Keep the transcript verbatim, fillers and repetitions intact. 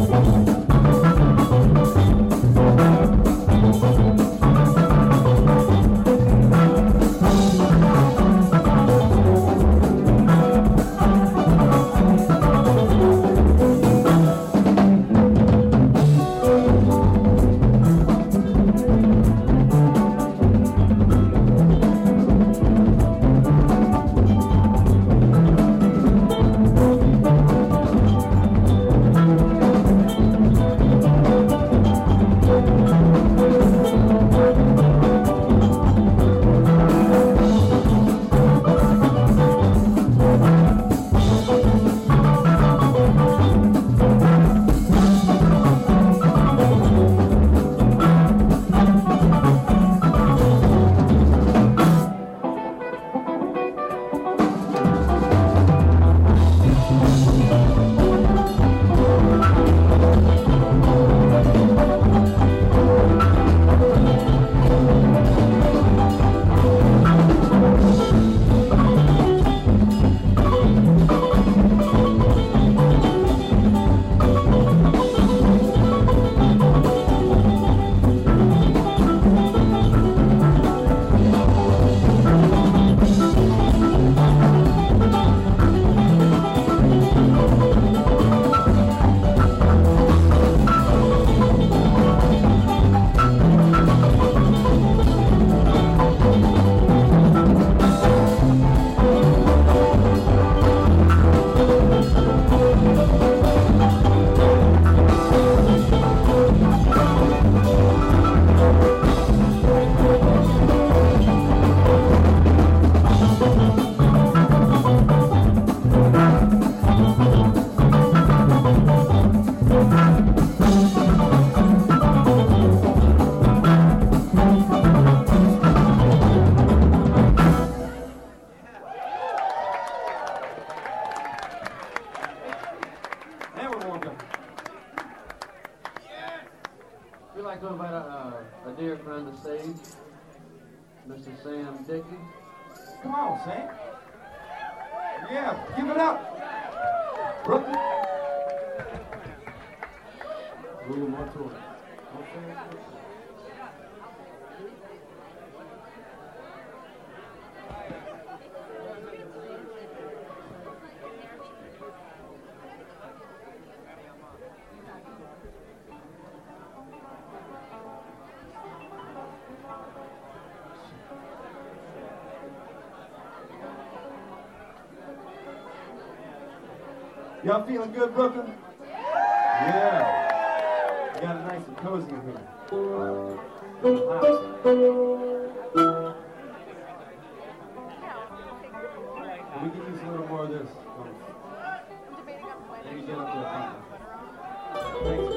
Mister Sam Dickey. Come on, Sam. Yeah, give it up. Brooklyn. A little more to it. Okay. Y'all feeling good, Brooklyn? Yeah. You got it nice and cozy in here. Can we get use a little more of this? Maybe get up to a Thanks.